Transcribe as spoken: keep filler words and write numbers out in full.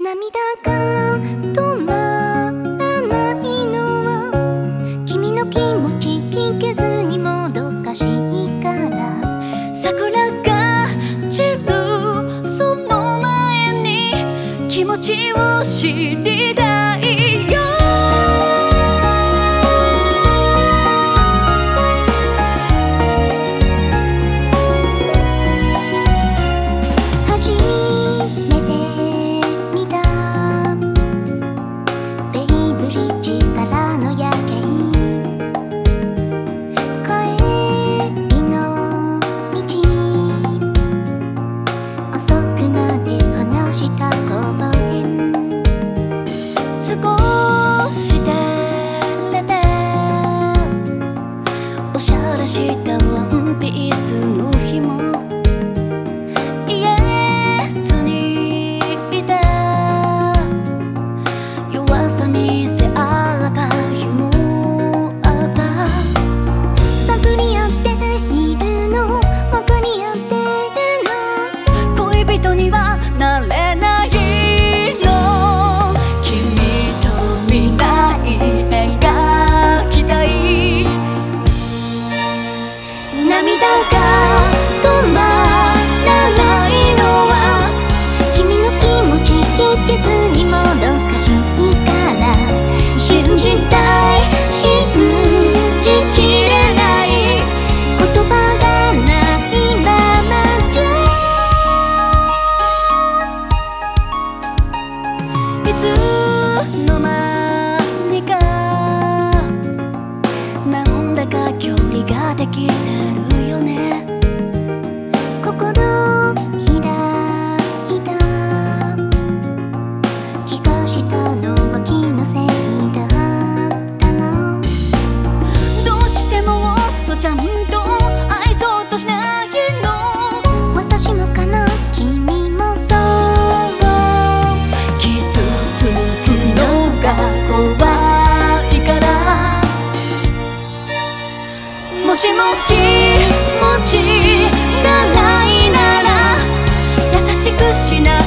涙が止まらないのは君の気持ち聞けずにもどかしいから桜が散るその前に気持ちを知りたいよしたワンピースの紐言えずにいた弱さ見せ合った日もあった探り合っているの分かり合ってるの恋人にはなれないの君と未来描きたい涙が止まらないのは君の気持ち聞けずにもどかしいから信じたい信じきれない言葉がないままじゃいつの間にかなんだか距離ができてるよね心開いた気がしたのは気のせいだったのどうしてもっとちゃんと愛そうとしないの私もかな君もそう傷つくのが怖いからもしも気持ちがないなら優しくしない